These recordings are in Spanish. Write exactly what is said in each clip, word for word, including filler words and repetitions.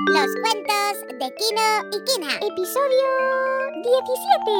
Los cuentos de Kino y Kina. Episodio diecisiete.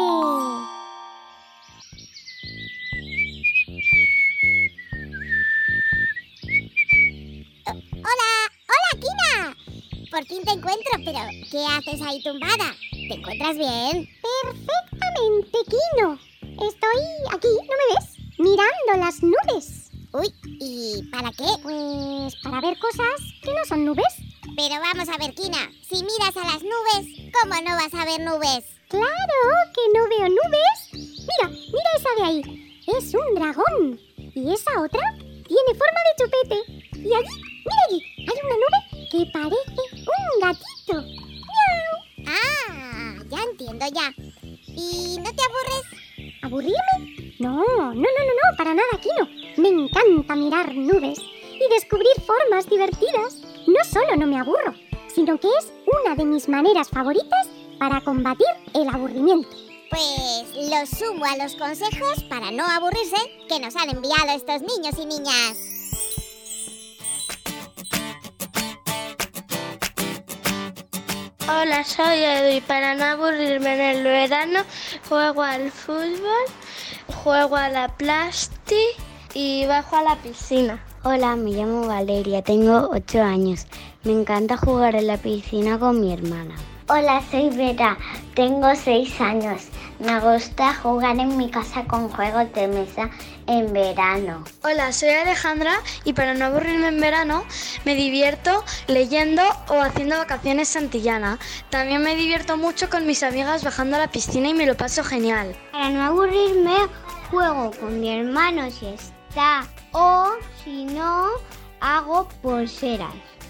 ¡Hola! ¡Hola, Kina! Por fin te encuentro, pero ¿qué haces ahí tumbada? ¿Te encuentras bien? Perfectamente, Kino. Estoy aquí, ¿no me ves? Mirando las nubes. Uy, ¿y para qué? Pues para ver cosas que no son nubes. Pero vamos a ver, Kina, si miras a las nubes, ¿cómo no vas a ver nubes? ¡Claro que no veo nubes! Mira, mira esa de ahí. Es un dragón. Y esa otra tiene forma de chupete. Y allí, mira allí, hay una nube que parece un gatito. ¡Miau! Ah, ya entiendo ya. ¿Y no te aburres? ¿Aburrirme? No, no, no, no, no, para nada, Kino. Me encanta mirar nubes y descubrir formas divertidas. No solo no me aburro, sino que es una de mis maneras favoritas para combatir el aburrimiento. Pues lo sumo a los consejos para no aburrirse que nos han enviado estos niños y niñas. Hola, soy Edu y para no aburrirme en el verano juego al fútbol, juego a la plasti y bajo a la piscina. Hola, me llamo Valeria, tengo ocho años. Me encanta jugar en la piscina con mi hermana. Hola, soy Vera, tengo seis años. Me gusta jugar en mi casa con juegos de mesa en verano. Hola, soy Alejandra y para no aburrirme en verano me divierto leyendo o haciendo vacaciones santillana. También me divierto mucho con mis amigas bajando a la piscina y me lo paso genial. Para no aburrirme juego con mi hermano si está o si no hago pulseras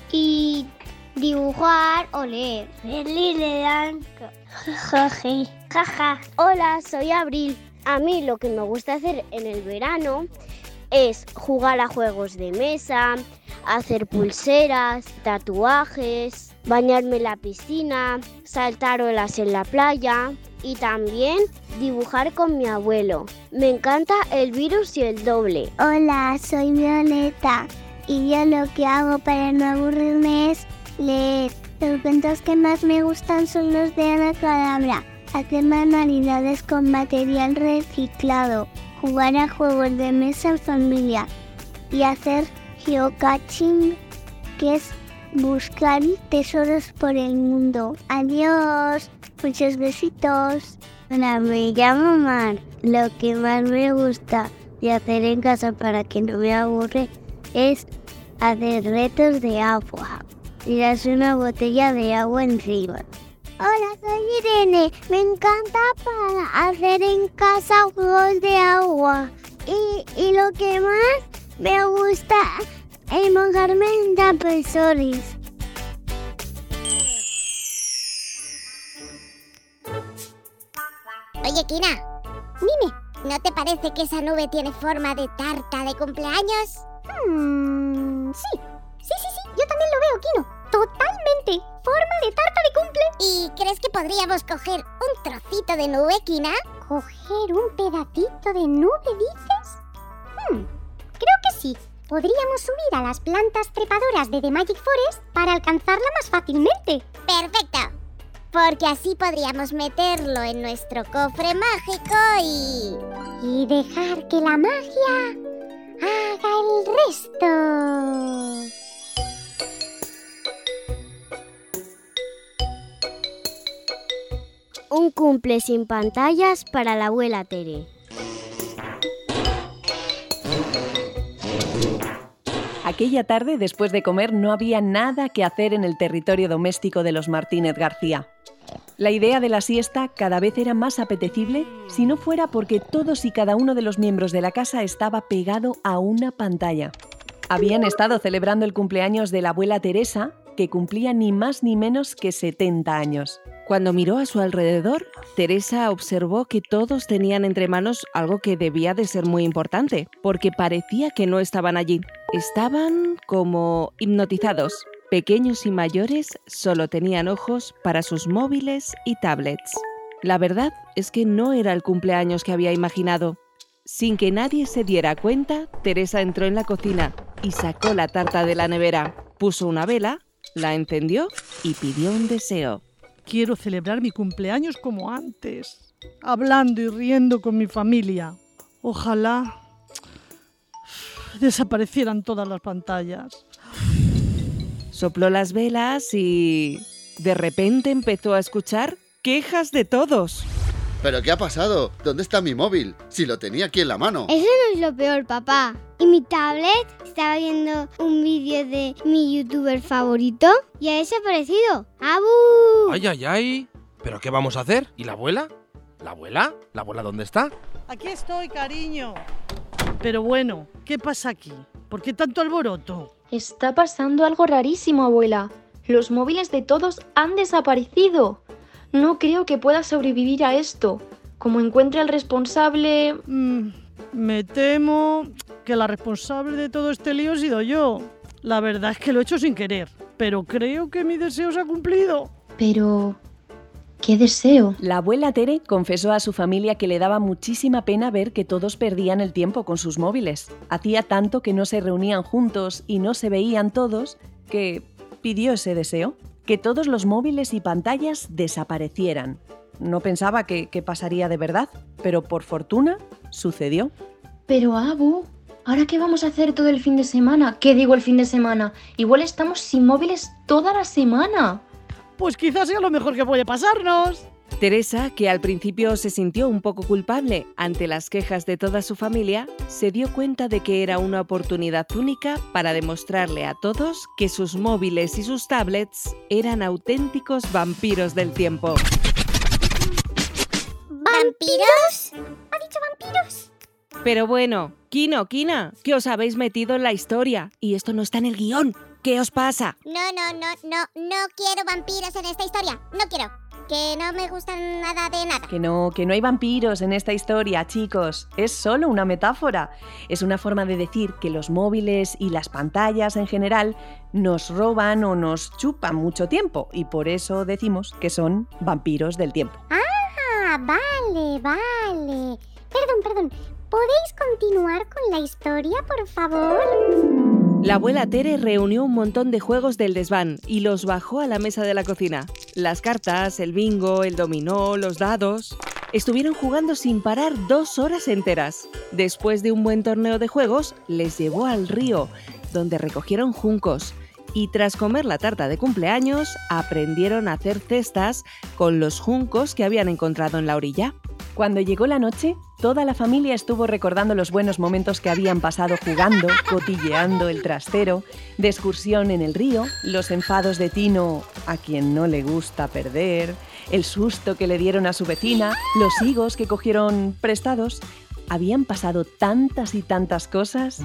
y dibujar o leer. Feliz blanco. Jaji. Jaja. Hola, soy Abril. A mí lo que me gusta hacer en el verano es jugar a juegos de mesa, hacer pulseras, tatuajes, bañarme en la piscina, saltar olas en la playa y también dibujar con mi abuelo. Me encanta el virus y el doble. Hola, soy Violeta y yo lo que hago para no aburrirme es leer. Los cuentos que más me gustan son los de Ana Cadabra. Hacer manualidades con material reciclado, jugar a juegos de mesa en familia y hacer geocaching, que es buscar tesoros por el mundo. Adiós, muchos besitos. Hola, me llamo Mar. Lo que más me gusta de hacer en casa para que no me aburre es hacer retos de agua. Tirarse una botella de agua encima. Hola, soy Irene. Me encanta para hacer en casa juegos de agua. Y, y lo que más me gusta es mojarme en tapezoris. Oye, Kina, Dime. ¿no te parece que esa nube tiene forma de tarta de cumpleaños? Hmm, sí, sí, sí, sí, yo también lo veo, Kino. Totalmente. Forma de tarta de cumple. ¿Y crees que podríamos coger un trocito de nube, Kina? ¿Coger un pedacito de nube, dices? Hmm, creo que sí. Podríamos subir a las plantas trepadoras de The Magic Forest para alcanzarla más fácilmente. ¡Perfecto! Porque así podríamos meterlo en nuestro cofre mágico y... Y dejar que la magia haga el resto. Un cumple sin pantallas para la abuela Tere. Aquella tarde, después de comer, no había nada que hacer en el territorio doméstico de los Martínez García. La idea de la siesta cada vez era más apetecible si no fuera porque todos y cada uno de los miembros de la casa estaba pegado a una pantalla. Habían estado celebrando el cumpleaños de la abuela Teresa, que cumplía ni más ni menos que setenta años. Cuando miró a su alrededor, Teresa observó que todos tenían entre manos algo que debía de ser muy importante, porque parecía que no estaban allí. Estaban como hipnotizados. Pequeños y mayores solo tenían ojos para sus móviles y tablets. La verdad es que no era el cumpleaños que había imaginado. Sin que nadie se diera cuenta, Teresa entró en la cocina y sacó la tarta de la nevera, puso una vela la encendió y pidió un deseo. Quiero celebrar mi cumpleaños como antes, hablando y riendo con mi familia. Ojalá desaparecieran todas las pantallas. Sopló las velas y de repente empezó a escuchar quejas de todos. ¿Pero qué ha pasado? ¿Dónde está mi móvil? Si lo tenía aquí en la mano. Eso no es lo peor, papá. ¿Y mi tablet? Estaba viendo un vídeo de mi youtuber favorito y ha desaparecido. ¡Abu! ¡Ay, ay, ay! ¿Pero qué vamos a hacer? ¿Y la abuela? ¿La abuela? ¿La abuela dónde está? Aquí estoy, cariño. Pero bueno, ¿qué pasa aquí? ¿Por qué tanto alboroto? Está pasando algo rarísimo, abuela. Los móviles de todos han desaparecido. No creo que pueda sobrevivir a esto. Como encuentre al responsable... Mm, me temo que la responsable de todo este lío he sido yo. La verdad es que lo he hecho sin querer, pero creo que mi deseo se ha cumplido. Pero... ¿qué deseo? La abuela Tere confesó a su familia que le daba muchísima pena ver que todos perdían el tiempo con sus móviles. Hacía tanto que no se reunían juntos y no se veían todos que pidió ese deseo. Que todos los móviles y pantallas desaparecieran. No pensaba que, que pasaría de verdad, pero por fortuna sucedió. Pero Abu, ¿ahora qué vamos a hacer todo el fin de semana? ¿Qué digo el fin de semana? Igual estamos sin móviles toda la semana. Pues quizás sea lo mejor que puede pasarnos. Teresa, que al principio se sintió un poco culpable ante las quejas de toda su familia, se dio cuenta de que era una oportunidad única para demostrarle a todos que sus móviles y sus tablets eran auténticos vampiros del tiempo. ¿Vampiros? ¿Ha dicho vampiros? Pero bueno, Kino, Kina, que os habéis metido en la historia y esto no está en el guión. ¿Qué os pasa? No, no, no, no, no quiero vampiros en esta historia. No quiero. Que no me gustan nada de nada. Que no, que no hay vampiros en esta historia, chicos. Es solo una metáfora. Es una forma de decir que los móviles y las pantallas en general nos roban o nos chupan mucho tiempo y por eso decimos que son vampiros del tiempo. Ah, vale, vale. Perdón, perdón. ¿Podéis continuar con la historia, por favor? La abuela Tere reunió un montón de juegos del desván y los bajó a la mesa de la cocina. Las cartas, el bingo, el dominó, los dados... Estuvieron jugando sin parar dos horas enteras. Después de un buen torneo de juegos, les llevó al río, donde recogieron juncos. Y tras comer la tarta de cumpleaños, aprendieron a hacer cestas con los juncos que habían encontrado en la orilla. Cuando llegó la noche, toda la familia estuvo recordando los buenos momentos que habían pasado jugando, cotilleando el trastero, de excursión en el río, los enfados de Tino, a quien no le gusta perder, el susto que le dieron a su vecina, los higos que cogieron prestados. Habían pasado tantas y tantas cosas.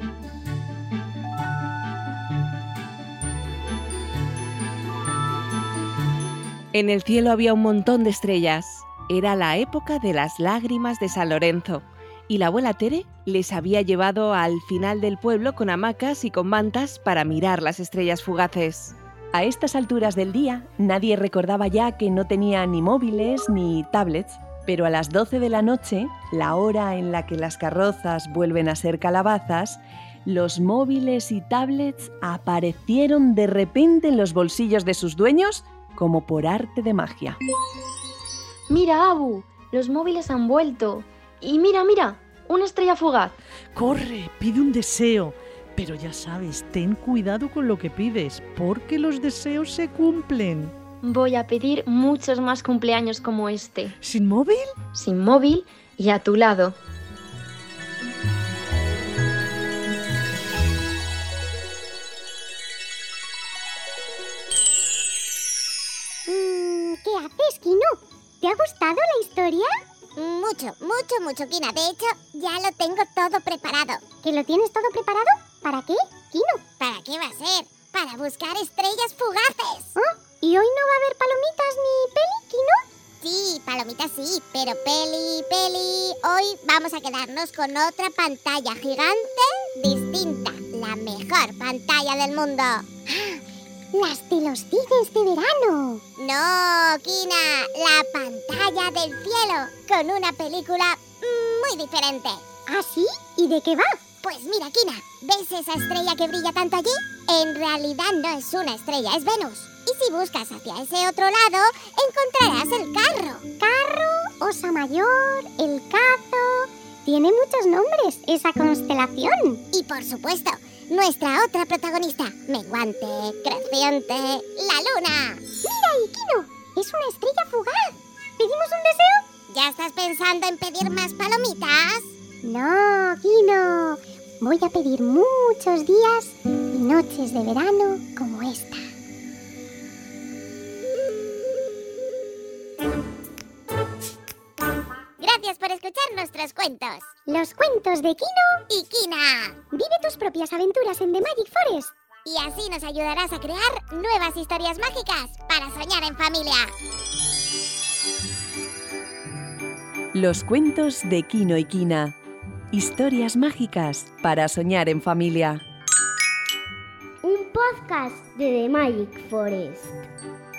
En el cielo había un montón de estrellas. Era la época de las lágrimas de San Lorenzo y la abuela Tere les había llevado al final del pueblo con hamacas y con mantas para mirar las estrellas fugaces. A estas alturas del día, nadie recordaba ya que no tenía ni móviles ni tablets, pero a las doce de la noche, la hora en la que las carrozas vuelven a ser calabazas, los móviles y tablets aparecieron de repente en los bolsillos de sus dueños como por arte de magia. Mira, Abu, los móviles han vuelto. Y mira, mira, una estrella fugaz. Corre, pide un deseo. Pero ya sabes, ten cuidado con lo que pides, porque los deseos se cumplen. Voy a pedir muchos más cumpleaños como este. ¿Sin móvil? Sin móvil y a tu lado. Mm, ¿Qué haces, Kino? ¿Te ha gustado la historia? Mucho, mucho, mucho, Kina. De hecho, ya lo tengo todo preparado. ¿Que lo tienes todo preparado? ¿Para qué, Kino? ¿Para qué va a ser? Para buscar estrellas fugaces. ¿Oh? ¿Y hoy no va a haber palomitas ni peli, Kino? Sí, palomitas sí, pero peli, peli... Hoy vamos a quedarnos con otra pantalla gigante distinta. La mejor pantalla del mundo. ¡Las de los cines de verano! No, Kina, la pantalla del cielo, con una película muy diferente. ¿Ah, sí? ¿Y de qué va? Pues mira, Kina, ¿ves esa estrella que brilla tanto allí? En realidad no es una estrella, es Venus. Y si buscas hacia ese otro lado, encontrarás el carro. Carro, Osa Mayor, el Cazo... Tiene muchos nombres esa constelación. Y por supuesto, nuestra otra protagonista, menguante, creciente, la luna. ¡Mira, Ikino! Es una estrella fugaz. ¿Pedimos un deseo? ¿Ya estás pensando en pedir más palomitas? No, Kino. Voy a pedir muchos días y noches de verano como esta. Gracias por escuchar nuestros cuentos. Los cuentos de Kino y Kina. Vive tus propias aventuras en The Magic Forest. Y así nos ayudarás a crear nuevas historias mágicas para soñar en familia. Los cuentos de Kino y Kina. Historias mágicas para soñar en familia. Un podcast de The Magic Forest.